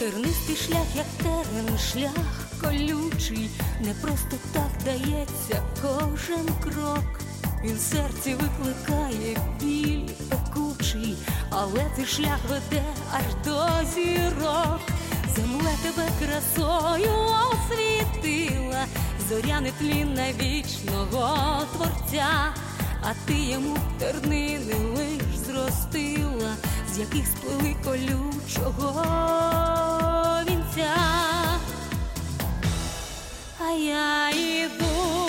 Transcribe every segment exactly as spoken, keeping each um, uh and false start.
Тернистий шлях, як терен, шлях колючий, не просто так дається кожен крок. Він в серці викликає біль пекучий, але цей шлях веде аж до зірок. Земля тебе красою освітила, зоря нетлінна вічного Творця, а ти йому тернини лиш зростила, з яких сплели колючого вінця. А я іду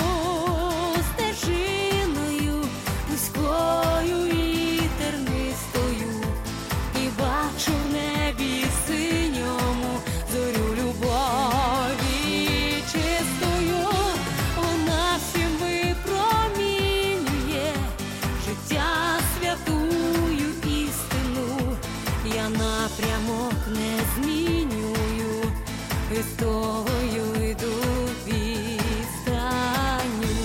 стежиною вузькою і тернистою, і бачу в небі синьому зорю любові чистою. Вона всім випромінює життя святую істину. Я напрямок не змінюю, і з тобою йду відстаню.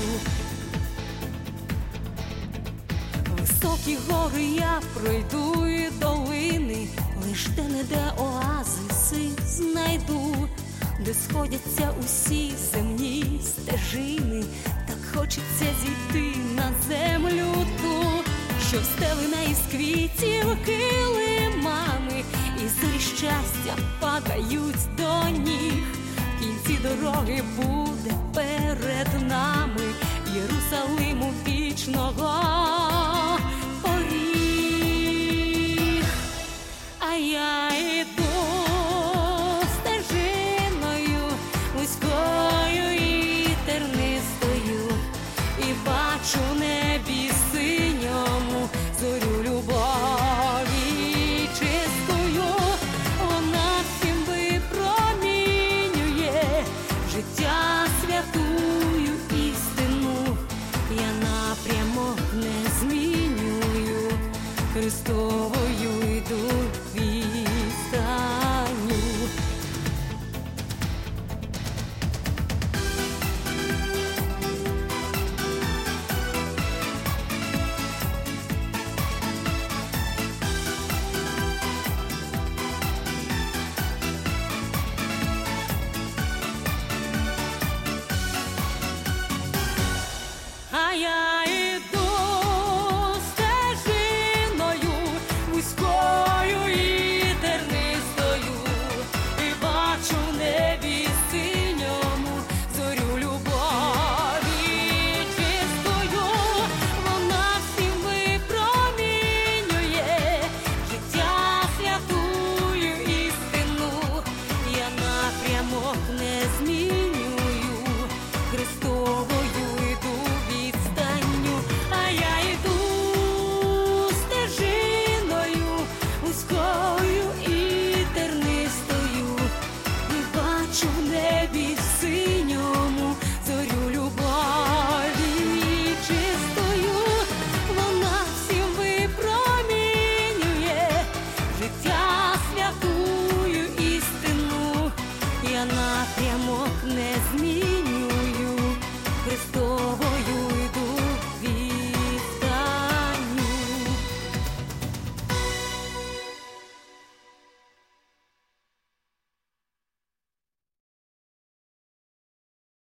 Високі гори я пройду і долини, лиш де-не-де оазиси знайду, де сходяться усі земні стежини. Так хочеться зійти на землю ту, що встелена із квітів килимами, і зорі щастя падають до ніг. В кінці дороги буде перед нами Єрусалиму вічного поріг. А я іду